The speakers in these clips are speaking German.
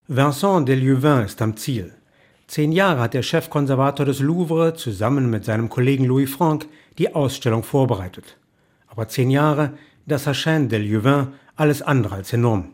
Vincent de Lieuvin ist am Ziel. 10 Jahre hat der Chefkonservator des Louvre zusammen mit seinem Kollegen Louis Franck die Ausstellung vorbereitet. Aber 10 Jahre, das erscheint de Lieuvin alles andere als enorm.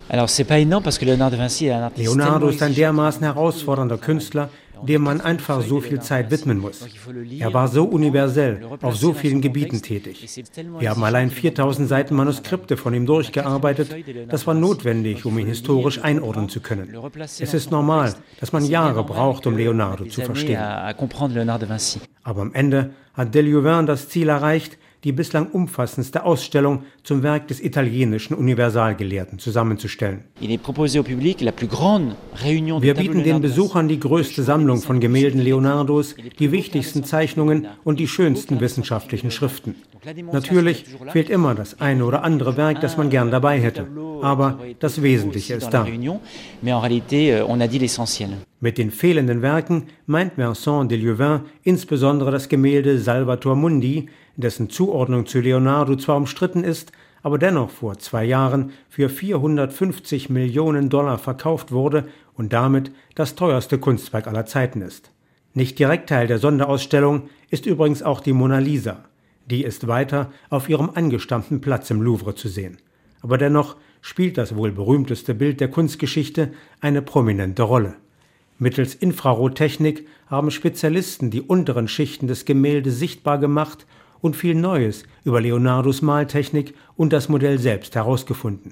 Leonardo ist ein dermaßen herausfordernder Künstler, dem man einfach so viel Zeit widmen muss. Er war so universell, auf so vielen Gebieten tätig. Wir haben allein 4000 Seiten Manuskripte von ihm durchgearbeitet. Das war notwendig, um ihn historisch einordnen zu können. Es ist normal, dass man Jahre braucht, um Leonardo zu verstehen. Aber am Ende hat de Lieuvin das Ziel erreicht, die bislang umfassendste Ausstellung zum Werk des italienischen Universalgelehrten zusammenzustellen. Wir bieten den Besuchern die größte Sammlung von Gemälden Leonardos, die wichtigsten Zeichnungen und die schönsten wissenschaftlichen Schriften. Natürlich fehlt immer das eine oder andere Werk, das man gern dabei hätte, aber das Wesentliche ist da. Mit den fehlenden Werken meint Vincent de Lieuvin insbesondere das Gemälde Salvator Mundi, dessen Zuordnung zu Leonardo zwar umstritten ist, aber dennoch vor 2 Jahren für 450 Millionen $ verkauft wurde und damit das teuerste Kunstwerk aller Zeiten ist. Nicht direkt Teil der Sonderausstellung ist übrigens auch die Mona Lisa. Die ist weiter auf ihrem angestammten Platz im Louvre zu sehen. Aber dennoch spielt das wohl berühmteste Bild der Kunstgeschichte eine prominente Rolle. Mittels Infrarottechnik haben Spezialisten die unteren Schichten des Gemäldes sichtbar gemacht und viel Neues über Leonardos Maltechnik und das Modell selbst herausgefunden.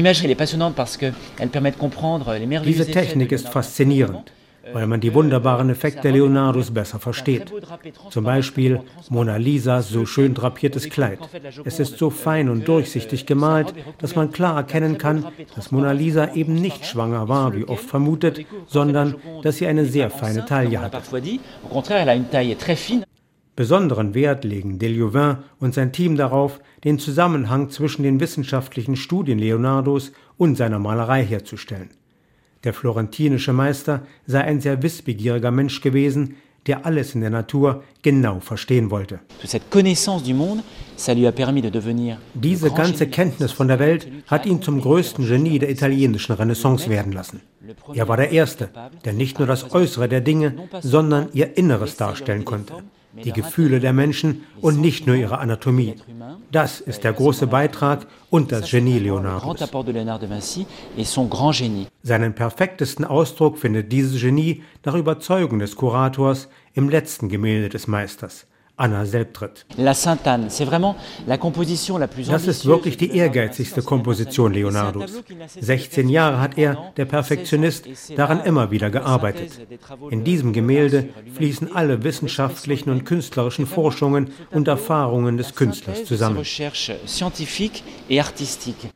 Diese Technik ist faszinierend, weil man die wunderbaren Effekte Leonardos besser versteht. Zum Beispiel Mona Lisas so schön drapiertes Kleid. Es ist so fein und durchsichtig gemalt, dass man klar erkennen kann, dass Mona Lisa eben nicht schwanger war, wie oft vermutet, sondern dass sie eine sehr feine Taille hatte. Besonderen Wert legen de Lieuvin und sein Team darauf, den Zusammenhang zwischen den wissenschaftlichen Studien Leonardos und seiner Malerei herzustellen. Der florentinische Meister sei ein sehr wissbegieriger Mensch gewesen, der alles in der Natur genau verstehen wollte. Diese ganze Kenntnis von der Welt hat ihn zum größten Genie der italienischen Renaissance werden lassen. Er war der Erste, der nicht nur das Äußere der Dinge, sondern ihr Inneres darstellen konnte. Die Gefühle der Menschen und nicht nur ihre Anatomie. Das ist der große Beitrag und das Genie Leonardos. Seinen perfektesten Ausdruck findet dieses Genie nach Überzeugung des Kurators im letzten Gemälde des Meisters, Anna Selbtritt. Das ist wirklich die ehrgeizigste Komposition Leonardos. 16 Jahre hat er, der Perfektionist, daran immer wieder gearbeitet. In diesem Gemälde fließen alle wissenschaftlichen und künstlerischen Forschungen und Erfahrungen des Künstlers zusammen.